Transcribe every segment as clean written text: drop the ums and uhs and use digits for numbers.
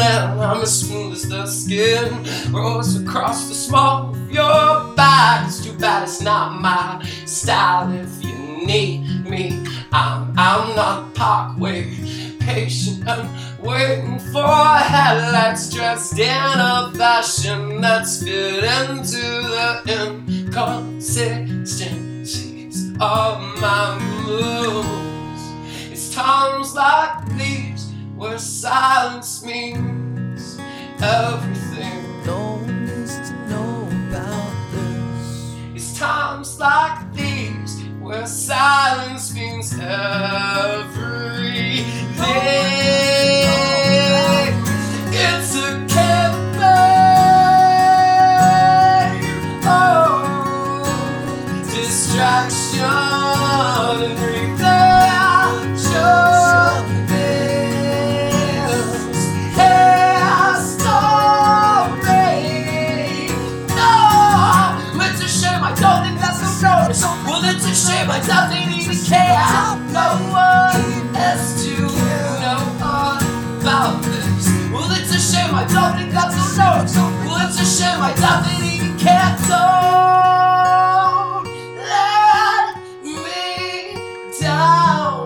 and I'm as smooth as the skin rolls across the small of your back. It's too bad it's not my style. If you need me, I'm out on Parkway, patient and waiting for headlights, dressed in a fashion that's fit into the inconsistencies of my moves. It's times like these where silence means everything. No one needs to know about this. It's times like these where silence means everything. It's a campaign, oh, distraction and redemption. Hey, story. No, it's a shame. I don't think that's so notice. Well, it's a shame. I don't even care. No one has to know about this. Well, it's a shame. I don't think that's so notice. Well, it's a shame. I don't even care. Don't let me down.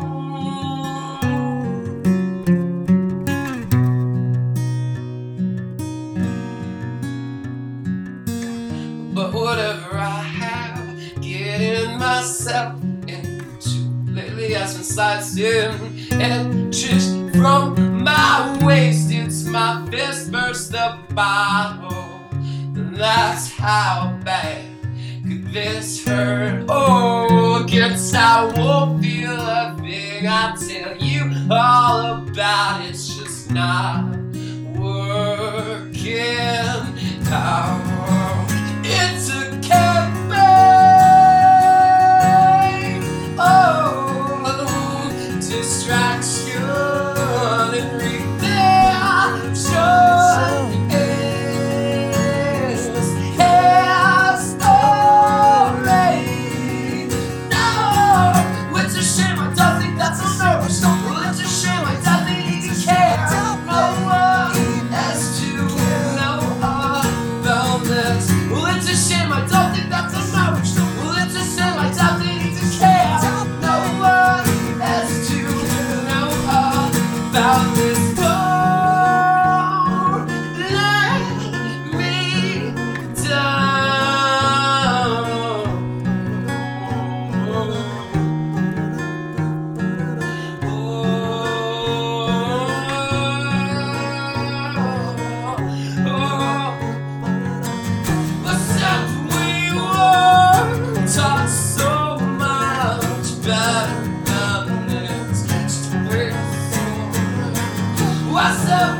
But whatever I have getting myself into lately has been sidestepping and just from my waist. It's my fist burst the bottle. That's how bad could this hurt? Oh, against I won't feel a thing. I tell you all about it. It's just not working out. It's a campaign, oh, distraction and redemption. It's hair story. No, it's a shame. I don't think that's a nervous. Well, it's a shame. I don't think even care. No one has to know about this. Well, it's a shame. I don't think that's a nervous. Well, it's a shame. I don't think even care. No one has to know about this. What's up?